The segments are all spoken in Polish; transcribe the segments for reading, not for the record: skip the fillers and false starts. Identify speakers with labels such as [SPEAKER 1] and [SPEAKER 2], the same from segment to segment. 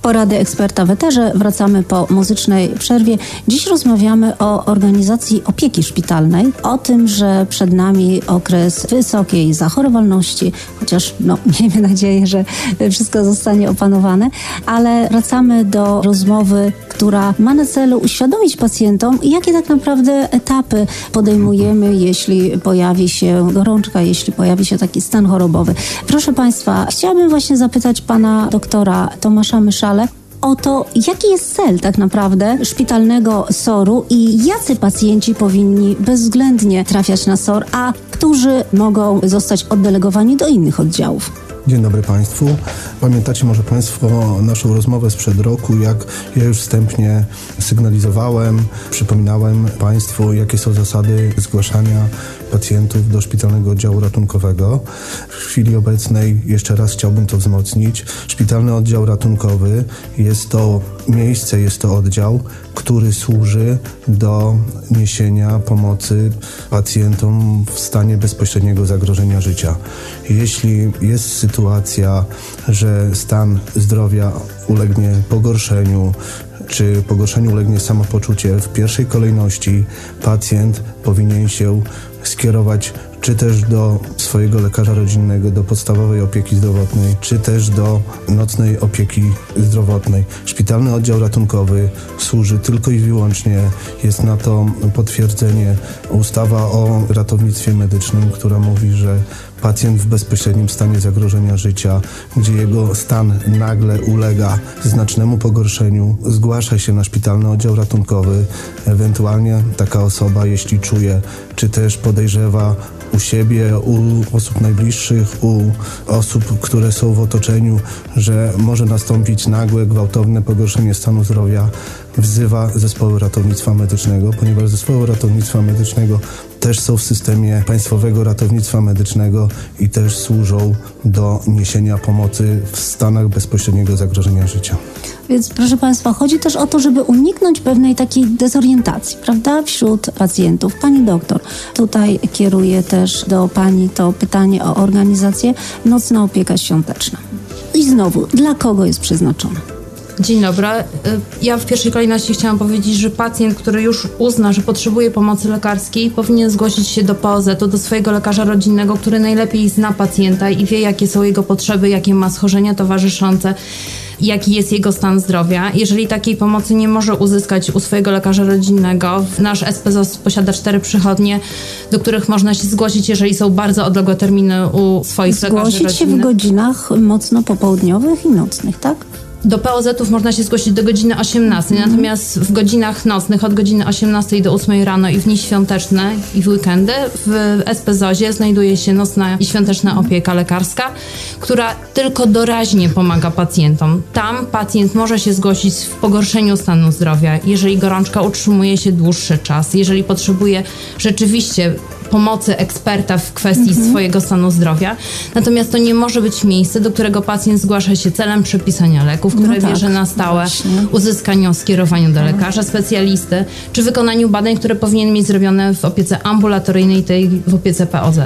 [SPEAKER 1] Porady eksperta w eterze. Wracamy po muzycznej przerwie. Dziś rozmawiamy o organizacji opieki szpitalnej, o tym, że przed nami okres wysokiej zachorowalności, chociaż miejmy nadzieję, że wszystko zostanie opanowane, ale wracamy do rozmowy, która ma na celu uświadomić pacjentom, jakie tak naprawdę etapy podejmujemy, jeśli pojawi się gorączka, jeśli pojawi się taki stan chorobowy. Proszę Państwa, chciałabym właśnie zapytać pana doktora Tomasza Myszale o to, jaki jest cel tak naprawdę szpitalnego SOR-u i jacy pacjenci powinni bezwzględnie trafiać na SOR, a którzy mogą zostać oddelegowani do innych oddziałów.
[SPEAKER 2] Dzień dobry Państwu. Pamiętacie może Państwo naszą rozmowę sprzed roku, jak ja już wstępnie sygnalizowałem, przypominałem Państwu, jakie są zasady zgłaszania pacjentów do szpitalnego oddziału ratunkowego. W chwili obecnej jeszcze raz chciałbym to wzmocnić. Szpitalny oddział ratunkowy jest to miejsce, jest to oddział, który służy do niesienia pomocy pacjentom w stanie bezpośredniego zagrożenia życia. Jeśli jest sytuacja, że stan zdrowia ulegnie pogorszeniu, czy pogorszeniu ulegnie samopoczucie, w pierwszej kolejności pacjent powinien się skierować czy też do swojego lekarza rodzinnego, do podstawowej opieki zdrowotnej, czy też do nocnej opieki zdrowotnej. Szpitalny oddział ratunkowy służy tylko i wyłącznie, jest na to potwierdzenie ustawa o ratownictwie medycznym, która mówi, że pacjent w bezpośrednim stanie zagrożenia życia, gdzie jego stan nagle ulega znacznemu pogorszeniu, zgłasza się na szpitalny oddział ratunkowy. Ewentualnie taka osoba, jeśli czuje, czy też podejrzewa u siebie, u osób najbliższych, u osób, które są w otoczeniu, że może nastąpić nagłe, gwałtowne pogorszenie stanu zdrowia, wzywa zespoły ratownictwa medycznego, ponieważ zespoły ratownictwa medycznego też są w systemie Państwowego Ratownictwa Medycznego i też służą do niesienia pomocy w stanach bezpośredniego zagrożenia życia.
[SPEAKER 1] Więc proszę Państwa, chodzi też o to, żeby uniknąć pewnej takiej dezorientacji, prawda, wśród pacjentów. Pani doktor, tutaj kieruję też do Pani to pytanie o organizację nocna opieka świąteczna. I znowu, dla kogo jest przeznaczona?
[SPEAKER 3] Dzień dobry. Ja w pierwszej kolejności chciałam powiedzieć, że pacjent, który już uzna, że potrzebuje pomocy lekarskiej, powinien zgłosić się do POZ-u, do swojego lekarza rodzinnego, który najlepiej zna pacjenta i wie, jakie są jego potrzeby, jakie ma schorzenia towarzyszące, jaki jest jego stan zdrowia. Jeżeli takiej pomocy nie może uzyskać u swojego lekarza rodzinnego, nasz SPZOZ posiada 4 przychodnie, do których można się zgłosić, jeżeli są bardzo odległe terminy u swoich lekarzy rodzinnych.
[SPEAKER 1] Zgłosić się w godzinach mocno popołudniowych i nocnych, tak?
[SPEAKER 3] Do POZ-ów można się zgłosić do godziny 18, natomiast w godzinach nocnych od godziny 18 do 8 rano i w dni świąteczne i w weekendy w SPZOZ-ie znajduje się nocna i świąteczna opieka lekarska, która tylko doraźnie pomaga pacjentom. Tam pacjent może się zgłosić w pogorszeniu stanu zdrowia, jeżeli gorączka utrzymuje się dłuższy czas, jeżeli potrzebuje rzeczywiście pomocy eksperta w kwestii swojego stanu zdrowia. Natomiast to nie może być miejsce, do którego pacjent zgłasza się celem przepisania leków, które bierze na stałe, uzyskaniu skierowania do lekarza specjalisty, czy wykonaniu badań, które powinien mieć zrobione w opiece ambulatoryjnej, tej w opiece POZ.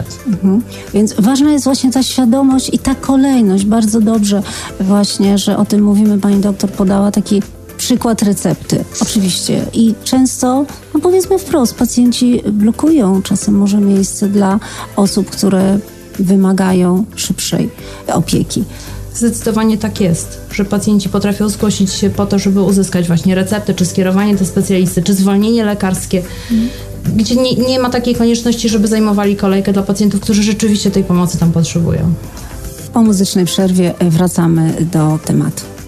[SPEAKER 1] Więc ważna jest właśnie ta świadomość i ta kolejność. Bardzo dobrze właśnie, że o tym mówimy. Pani doktor podała taki przykład recepty. Oczywiście. I często, powiedzmy wprost, pacjenci blokują czasem może miejsce dla osób, które wymagają szybszej opieki.
[SPEAKER 3] Zdecydowanie tak jest, że pacjenci potrafią zgłosić się po to, żeby uzyskać właśnie receptę, czy skierowanie do specjalisty, czy zwolnienie lekarskie, gdzie nie ma takiej konieczności, żeby zajmowali kolejkę dla pacjentów, którzy rzeczywiście tej pomocy tam potrzebują.
[SPEAKER 1] Po muzycznej przerwie wracamy do tematu.